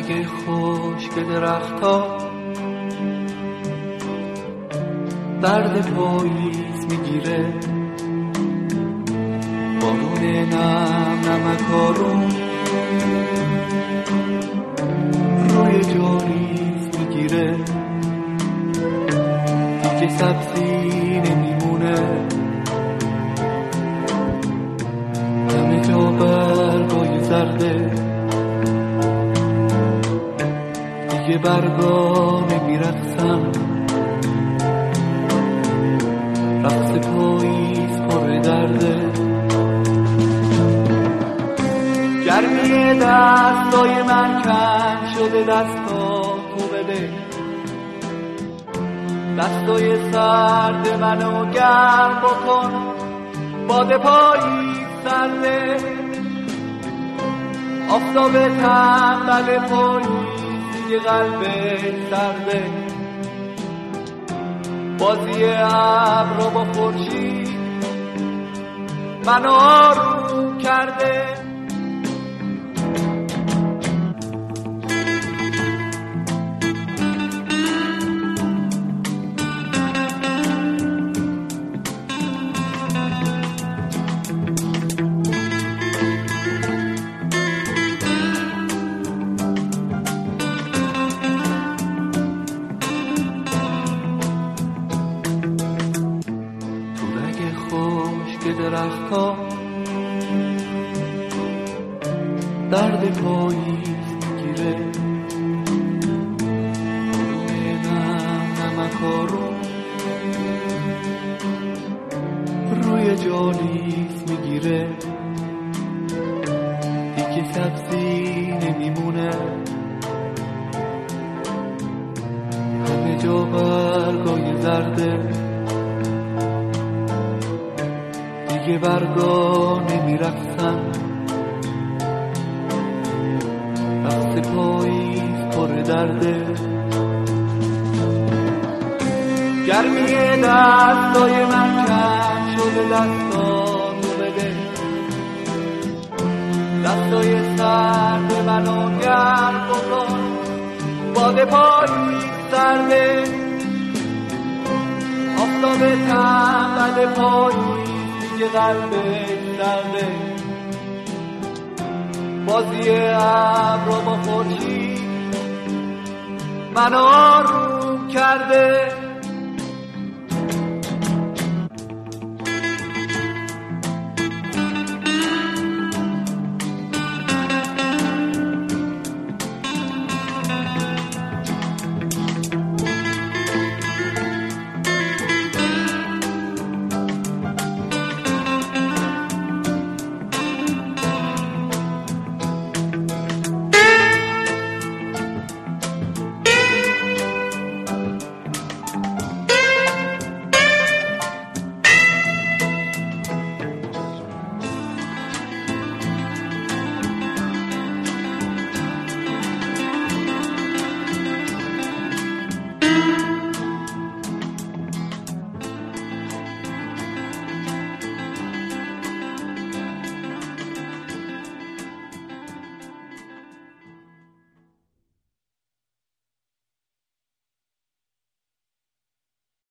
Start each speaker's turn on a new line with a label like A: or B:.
A: رگ خشک درخت‌ها درد پاییز میگیره، بارون نم نمکارون روی جاریز میگیره، دیگه سبزی نمیمونه، همه جا برگای زرده، دیگه برگا نمیرقصن، رقص پاییز پر درده. گرمی دستای من کم شده، دستا تو بده، دستای سرد منو گرم بکن، باد پاییز سرده، آفتاب تنبل پاییز دیگه قلبش سرده، بازی ابرا با خورشید منو آروم کرده. درخت‌ها درد پاییز میگیره، روی نم نمکارون روی جالیز میگیره، دیگه سبزی نمیمونه، همه جا برگای زرده، دیگه برگا نمیرقصن، رقص پاییز پر درده. گرمی دستای من کم شده، دستا تو بده، دستای سرد منو گرم بکن، باد پاییز سرده، آفتاب تنبل پاییز دیگه قلبش سرده، بازی ابرا با خورشید منو آروم کرده.